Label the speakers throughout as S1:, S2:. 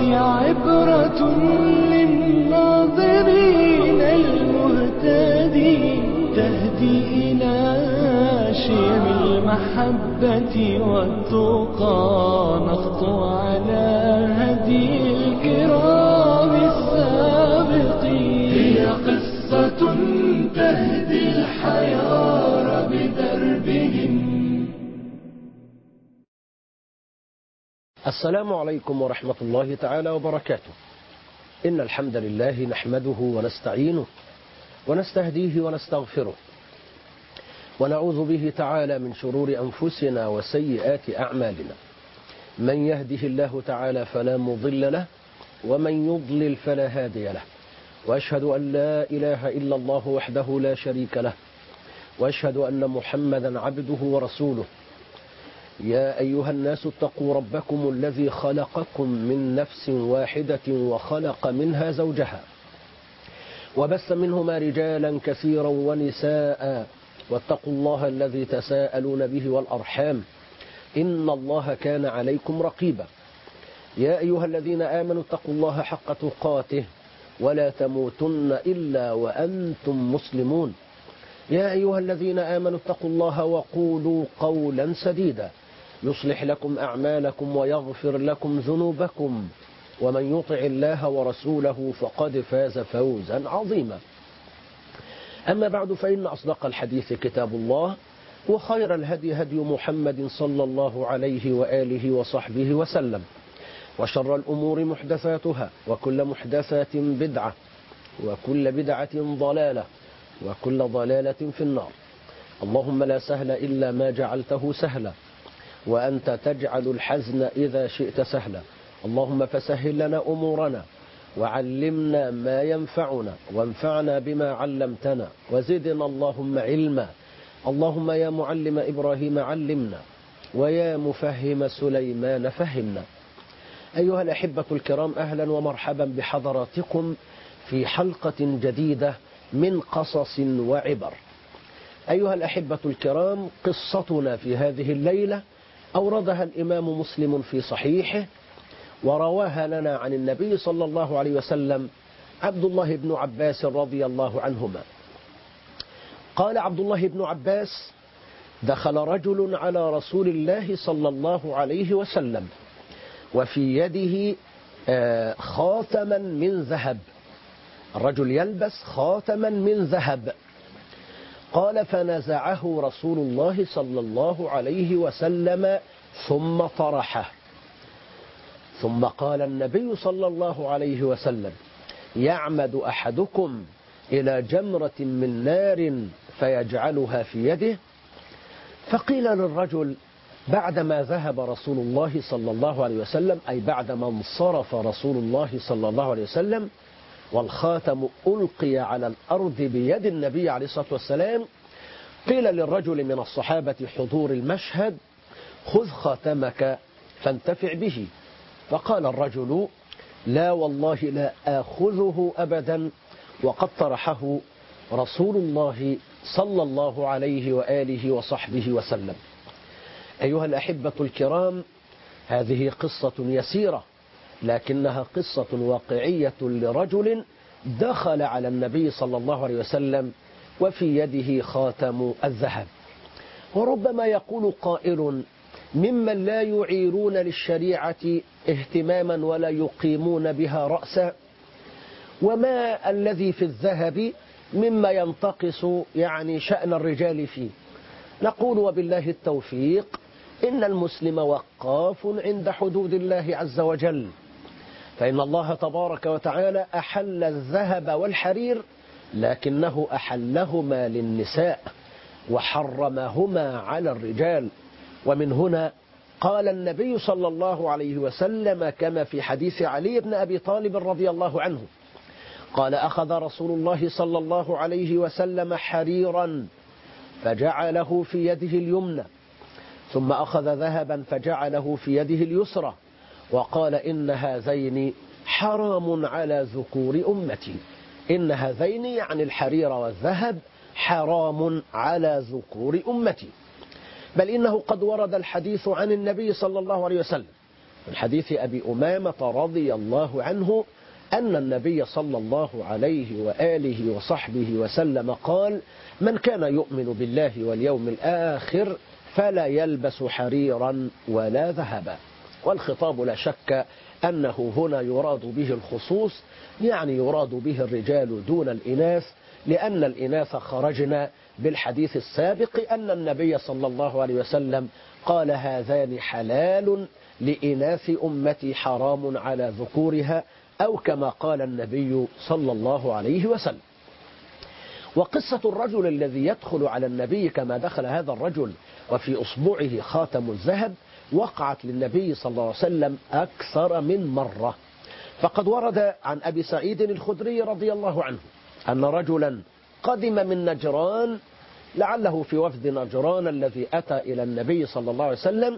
S1: هي عبرة للناظرين المهتدين تهدي إلى شيم المحبة والتقى نخطو على هدي الكرام السابقين هي قصة تهدي الحيار بدربهم.
S2: السلام عليكم ورحمة الله تعالى وبركاته. إن الحمد لله نحمده ونستعينه ونستهديه ونستغفره ونعوذ به تعالى من شرور أنفسنا وسيئات أعمالنا. من يهده الله تعالى فلا مضل له ومن يضلل فلا هادي له، وأشهد أن لا إله إلا الله وحده لا شريك له، وأشهد أن محمدا عبده ورسوله. يا أيها الناس اتقوا ربكم الذي خلقكم من نفس واحدة وخلق منها زوجها وبث منهما رجالا كثيرا ونساء، واتقوا الله الذي تساءلون به والأرحام إن الله كان عليكم رقيبا. يا أيها الذين آمنوا اتقوا الله حق تقاته ولا تموتن إلا وأنتم مسلمون. يا أيها الذين آمنوا اتقوا الله وقولوا قولا سديدا يصلح لكم أعمالكم ويغفر لكم ذنوبكم، ومن يطع الله ورسوله فقد فاز فوزا عظيما. أما بعد، فإن أصدق الحديث كتاب الله، وخير الهدي هدي محمد صلى الله عليه وآله وصحبه وسلم، وشر الأمور محدثاتها، وكل محدثات بدعة، وكل بدعة ضلالة، وكل ضلالة في النار. اللهم لا سهل إلا ما جعلته سهلا، وأنت تجعل الحزن إذا شئت سهلا. اللهم فسهل لنا أمورنا، وعلمنا ما ينفعنا، وانفعنا بما علمتنا، وزدنا اللهم علما. اللهم يا معلم إبراهيم علمنا، ويا مفهم سليمان فهمنا. أيها الأحبة الكرام، أهلا ومرحبا بحضراتكم في حلقة جديدة من قصص وعبر. أيها الأحبة الكرام، قصتنا في هذه الليلة أوردها الإمام مسلم في صحيحه، ورواها لنا عن النبي صلى الله عليه وسلم عبد الله بن عباس رضي الله عنهما. قال عبد الله بن عباس: دخل رجل على رسول الله صلى الله عليه وسلم وفي يده خاتما من ذهب. الرجل يلبس خاتما من ذهب. قال: فنزعه رسول الله صلى الله عليه وسلم ثم طرحه. ثم قال النبي صلى الله عليه وسلم: يعمد أحدكم إلى جمرة من نار فيجعلها في يده؟ فقيل للرجل بعدما ذهب رسول الله صلى الله عليه وسلم، أي بعدما انصرف رسول الله صلى الله عليه وسلم والخاتم ألقي على الأرض بيد النبي عليه الصلاة والسلام، قيل للرجل من الصحابة حضور المشهد: خذ خاتمك فانتفع به. فقال الرجل: لا والله لا آخذه أبدا، وقد طرحه رسول الله صلى الله عليه وآله وصحبه وسلم. أيها الأحبة الكرام، هذه قصة يسيرة، لكنها قصة واقعية لرجل دخل على النبي صلى الله عليه وسلم وفي يده خاتم الذهب. وربما يقول قائل ممن لا يعيرون للشريعة اهتماما ولا يقيمون بها رأسا: وما الذي في الذهب مما ينتقص شأن الرجال فيه؟ نقول وبالله التوفيق: إن المسلم وقاف عند حدود الله عز وجل، فإن الله تبارك وتعالى أحل الذهب والحرير، لكنه أحلهما للنساء وحرمهما على الرجال. ومن هنا قال النبي صلى الله عليه وسلم كما في حديث علي بن أبي طالب رضي الله عنه قال: أخذ رسول الله صلى الله عليه وسلم حريرا فجعله في يده اليمنى، ثم أخذ ذهبا فجعله في يده اليسرى، وقال: إن هذين حرام على ذكور أمتي. إن هذين يعني الحرير والذهب حرام على ذكور أمتي. بل إنه قد ورد الحديث عن النبي صلى الله عليه وسلم من حديث أبي أمامة رضي الله عنه أن النبي صلى الله عليه وآله وصحبه وسلم قال: من كان يؤمن بالله واليوم الآخر فلا يلبس حريرا ولا ذهبا. والخطاب لا شك أنه هنا يراد به الخصوص، يعني يراد به الرجال دون الإناث، لأن الإناث خرجنا بالحديث السابق أن النبي صلى الله عليه وسلم قال: هذان حلال لإناث أمتي حرام على ذكورها، أو كما قال النبي صلى الله عليه وسلم. وقصة الرجل الذي يدخل على النبي كما دخل هذا الرجل وفي أصبعه خاتم الذهب وقعت للنبي صلى الله عليه وسلم أكثر من مرة. فقد ورد عن أبي سعيد الخدري رضي الله عنه أن رجلا قدم من نجران، لعله في وفد نجران الذي أتى إلى النبي صلى الله عليه وسلم،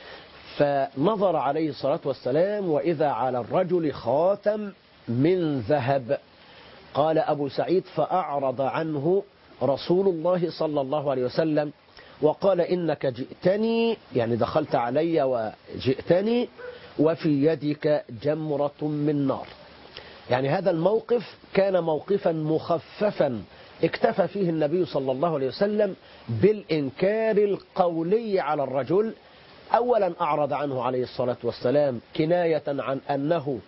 S2: فنظر عليه الصلاة والسلام وإذا على الرجل خاتم من ذهب. قال أبو سعيد: فأعرض عنه رسول الله صلى الله عليه وسلم وقال: إنك جئتني، يعني دخلت علي وجئتني وفي يدك جمرة من نار. يعني هذا الموقف كان موقفا مخففا اكتفى فيه النبي صلى الله عليه وسلم بالإنكار القولي على الرجل. أولا أعرض عنه عليه الصلاة والسلام كناية عن أنه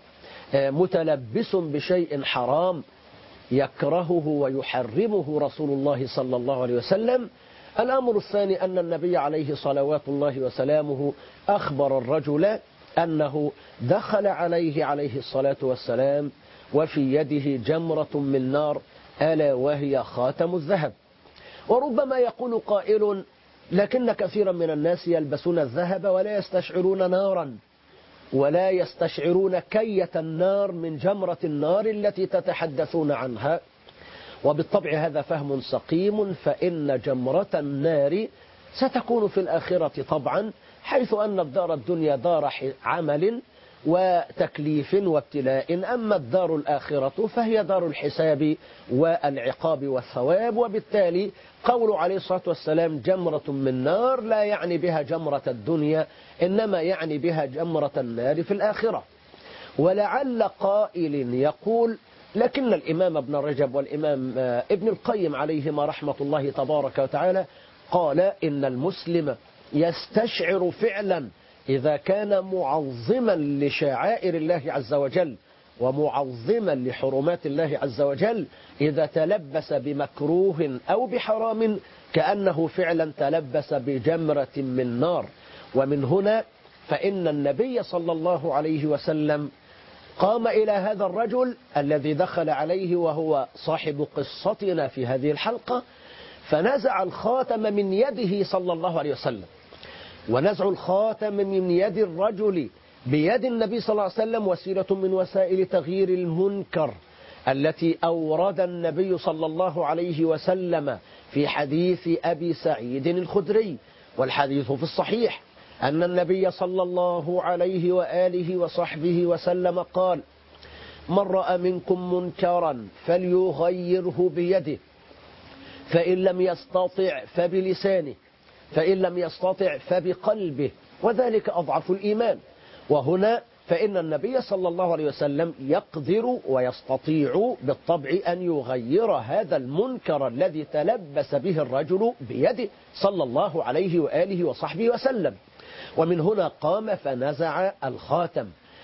S2: متلبس بشيء حرام يكرهه ويحرمه رسول الله صلى الله عليه وسلم. الأمر الثاني أن النبي عليه صلوات الله وسلامه أخبر الرجل أنه دخل عليه الصلاة والسلام وفي يده جمرة من نار، ألا وهي خاتم الذهب. وربما يقول قائل: لكن كثيرا من الناس يلبسون الذهب ولا يستشعرون نارا ولا يستشعرون كية النار من جمرة النار التي تتحدثون عنها. وبالطبع هذا فهم سقيم، فإن جمرة النار ستكون في الآخرة طبعا، حيث أن الدار الدنيا دار عمل وتكليف وابتلاء، أما الدار الآخرة فهي دار الحساب والعقاب والثواب. وبالتالي قول عليه الصلاة والسلام جمرة من نار لا يعني بها جمرة الدنيا، إنما يعني بها جمرة النار في الآخرة. ولعل قائل يقول: لكن الإمام ابن رجب والإمام ابن القيم عليهما رحمة الله تبارك وتعالى قال: إن المسلم يستشعر فعلا إذا كان معظما لشعائر الله عز وجل ومعظما لحرمات الله عز وجل، إذا تلبس بمكروه أو بحرام كأنه فعلا تلبس بجمرة من نار. ومن هنا فإن النبي صلى الله عليه وسلم قام إلى هذا الرجل الذي دخل عليه وهو صاحب قصتنا في هذه الحلقة، فنزع الخاتم من يده صلى الله عليه وسلم. ونزع الخاتم من يد الرجل بيد النبي صلى الله عليه وسلم وسيلة من وسائل تغيير المنكر التي أورد النبي صلى الله عليه وسلم في حديث أبي سعيد الخدري، والحديث في الصحيح أن النبي صلى الله عليه وآله وصحبه وسلم قال: من رأى منكم منكرا فليغيره بيده، فإن لم يستطع فبلسانه، فإن لم يستطع فبقلبه، وذلك أضعف الإيمان. وهنا فإن النبي صلى الله عليه وسلم يقدر ويستطيع بالطبع أن يغير هذا المنكر الذي تلبس به الرجل بيده صلى الله عليه وآله وصحبه وسلم. ومن هنا قام فنزع الخاتم.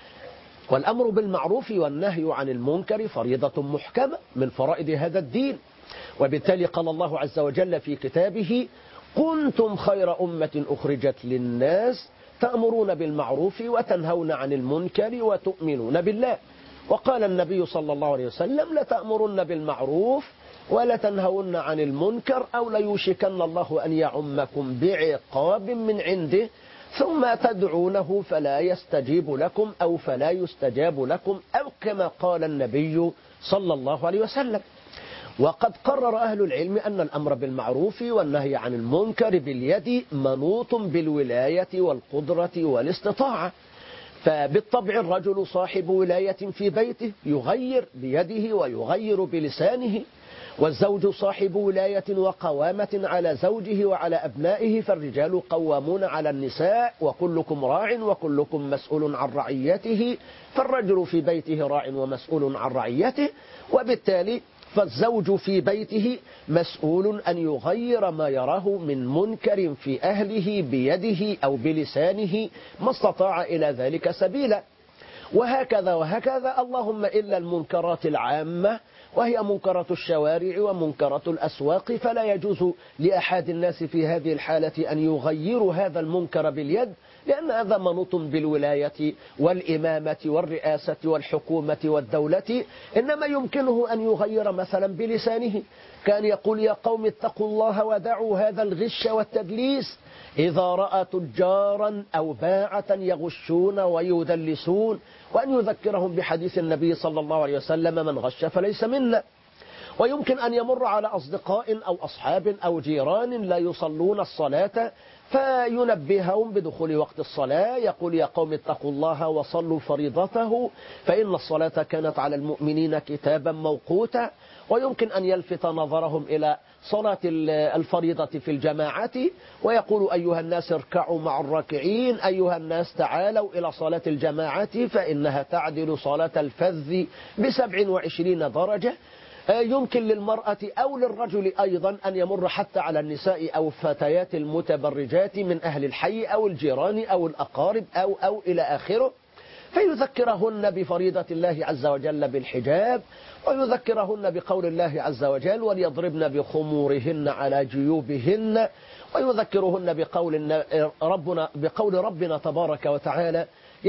S2: والأمر بالمعروف والنهي عن المنكر فريضة محكمة من فرائض هذا الدين، وبالتالي قال الله عز وجل في كتابه: كنتم خير أمة أخرجت للناس تأمرون بالمعروف وتنهون عن المنكر وتؤمنون بالله. وقال النبي صلى الله عليه وسلم: لتأمرن بالمعروف ولتنهون عن المنكر أو ليوشكن الله أن يعمكم بعقاب من عنده ثم تدعونه فلا يستجيب لكم أو فلا يستجاب لكم، أو كما قال النبي صلى الله عليه وسلم. وقد قرر أهل العلم أن الأمر بالمعروف والنهي عن المنكر باليد منوط بالولاية والقدرة والاستطاعة. فبالطبع الرجل صاحب ولاية في بيته يغير بيده ويغير بلسانه، والزوج صاحب ولاية وقوامة على زوجه وعلى أبنائه، فالرجال قوامون على النساء، وكلكم راع وكلكم مسؤول عن رعيته، فالرجل في بيته راع ومسؤول عن رعيته، وبالتالي فالزوج في بيته مسؤول أن يغير ما يراه من منكر في أهله بيده أو بلسانه ما استطاع إلى ذلك سبيلا. وهكذا وهكذا، اللهم إلا المنكرات العامة وهي منكرات الشوارع ومنكرات الأسواق، فلا يجوز لأحد الناس في هذه الحالة أن يغيروا هذا المنكر باليد، لأن هذا منوط بالولاية والإمامة والرئاسة والحكومة والدولة. إنما يمكنه أن يغير مثلا بلسانه، كان يقول: يا قوم اتقوا الله ودعوا هذا الغش والتدليس، إذا رأى تجارا أو باعة يغشون ويدلسون، وأن يذكرهم بحديث النبي صلى الله عليه وسلم: من غش فليس منا. ويمكن أن يمر على أصدقاء أو أصحاب أو جيران لا يصلون الصلاة، فينبههم بدخول وقت الصلاة، يقول: يا قوم اتقوا الله وصلوا فريضته، فإن الصلاة كانت على المؤمنين كتابا موقوتا. ويمكن أن يلفت نظرهم إلى صلاة الفريضة في الجماعة، ويقول: أيها الناس اركعوا مع الراكعين، أيها الناس تعالوا إلى صلاة الجماعة فإنها تعدل صلاة الفذ ب27 درجة. يمكن للمرأة أو للرجل أيضا أن يمر حتى على النساء أو الفتيات المتبرجات من أهل الحي أو الجيران أو الأقارب أو إلى آخره، فيذكرهن بفريضة الله عز وجل بالحجاب، ويذكرهن بقول الله عز وجل: وليضربن بخمورهن على جيوبهن، ويذكرهن بقول ربنا تبارك وتعالى: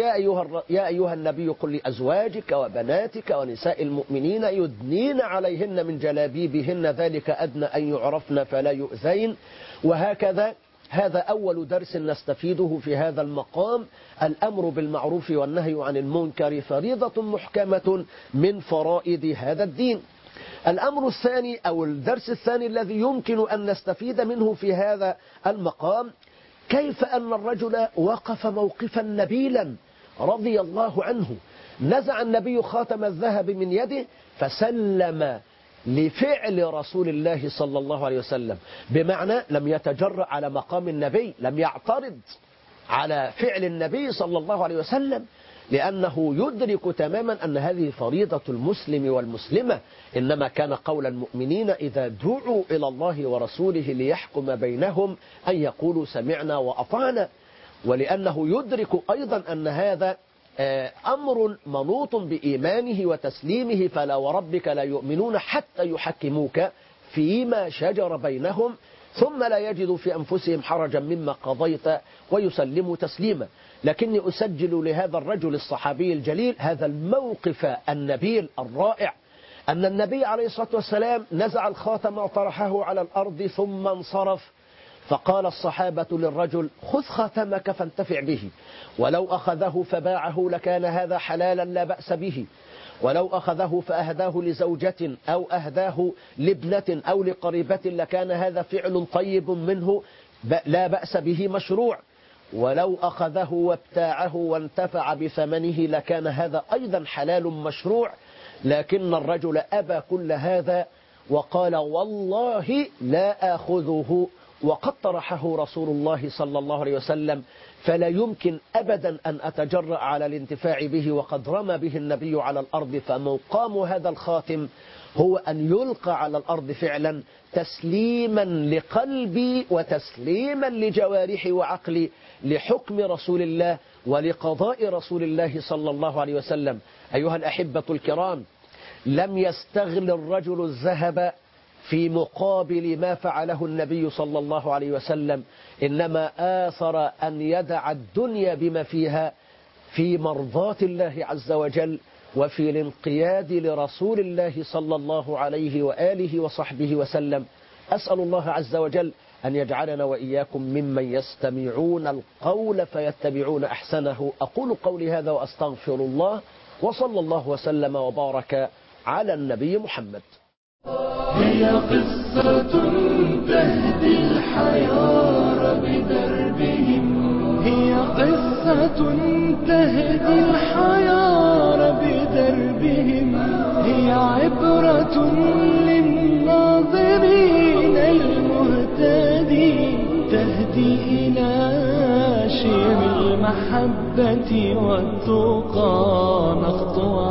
S2: يا أيها النبي قل لأزواجك وبناتك ونساء المؤمنين يدنين عليهن من جلابيبهن ذلك أدنى أن يعرفن فلا يؤذين. وهكذا، هذا أول درس نستفيده في هذا المقام: الأمر بالمعروف والنهي عن المنكر فريضة محكمة من فرائض هذا الدين. الأمر الثاني أو الدرس الثاني الذي يمكن أن نستفيد منه في هذا المقام: كيف أن الرجل وقف موقفا نبيلا رضي الله عنه، نزع النبي خاتم الذهب من يده فسلم لفعل رسول الله صلى الله عليه وسلم، بمعنى لم يتجرأ على مقام النبي، لم يعترض على فعل النبي صلى الله عليه وسلم، لأنه يدرك تماما أن هذه فريضة المسلم والمسلمة، إنما كان قول المؤمنين إذا دعوا إلى الله ورسوله ليحكم بينهم أن يقولوا سمعنا وأطعنا، ولأنه يدرك أيضا أن هذا أمر منوط بإيمانه وتسليمه: فلا وربك لا يؤمنون حتى يحكموك فيما شجر بينهم ثم لا يجدوا في أنفسهم حرجا مما قضيت ويسلموا تسليما. لكني أسجل لهذا الرجل الصحابي الجليل هذا الموقف النبيل الرائع، أن النبي عليه الصلاة والسلام نزع الخاتم وطرحه على الأرض ثم انصرف، فقال الصحابة للرجل: خذ خاتمك فانتفع به، ولو أخذه فباعه لكان هذا حلالا لا بأس به، ولو أخذه فأهداه لزوجة أو أهداه لابنة أو لقريبة لكان هذا فعل طيب منه لا بأس به مشروع، ولو أخذه وابتاعه وانتفع بثمنه لكان هذا أيضا حلال مشروع. لكن الرجل أبى كل هذا وقال: والله لا آخذه، وقد طرحه رسول الله صلى الله عليه وسلم، فلا يمكن أبدا أن أتجرأ على الانتفاع به وقد رمى به النبي على الأرض. فمقام هذا الخاتم هو أن يلقى على الأرض فعلا تسليما لقلبي وتسليما لجوارحي وعقلي لحكم رسول الله ولقضاء رسول الله صلى الله عليه وسلم. أيها الأحبة الكرام، لم يستغل الرجل الذهب في مقابل ما فعله النبي صلى الله عليه وسلم، إنما آثر أن يدع الدنيا بما فيها في مرضاة الله عز وجل وفي الانقياد لرسول الله صلى الله عليه وآله وصحبه وسلم. أسأل الله عز وجل أن يجعلنا وإياكم ممن يستمعون القول فيتبعون أحسنه. أقول قولي هذا وأستغفر الله، وصلى الله وسلم وبارك على النبي محمد.
S1: هي قصة تهدي الحياة بدربهم، هي قصة تهدي الحياة بدربهم، هي عبرة للناس نهدي إلى شيم المحبة والتقى نخطو